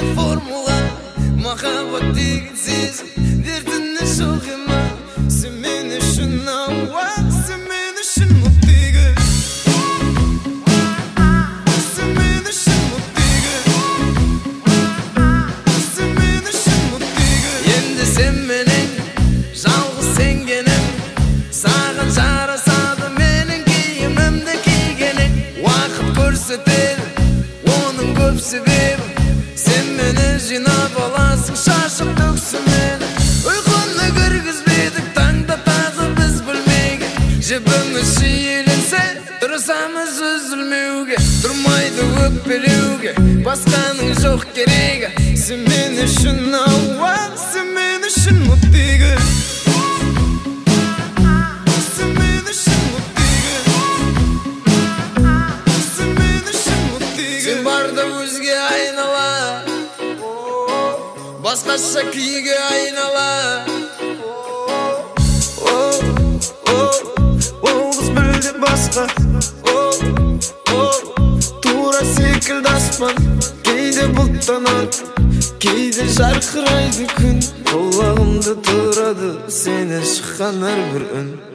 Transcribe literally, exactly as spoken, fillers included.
формула махаббат деген сезім дертіне жоқ ема сен мен үшін ауа сен мен үшін мұттегі сен мен үшін мұттегі сен мен үшін мұттегі енді сен менен жалғыз сенгенім саған жарасады менің киімімді кигенің уақыт көрсетер оның көп себебі сен мені жинап аласың шашып төксін мені ұйқымды кіргізбедік таңда тағы біз білмейге жібіміз шиеленсе тырысамыз үзілмеуге тұрмайды өкпелеуге басқаның жоқ керегі сен мен үшін ауа сен мен үшін мұттегі сен мен үшін мұттегі сен мен үшін мұттегі сен барда өзге айнала басқаша күйге айнала ол қыз мүлде басқа тура секілді аспан кейде бұлттанады кейде жарқырайды күн құлағымда тұрады сенен шыққан әрбір үн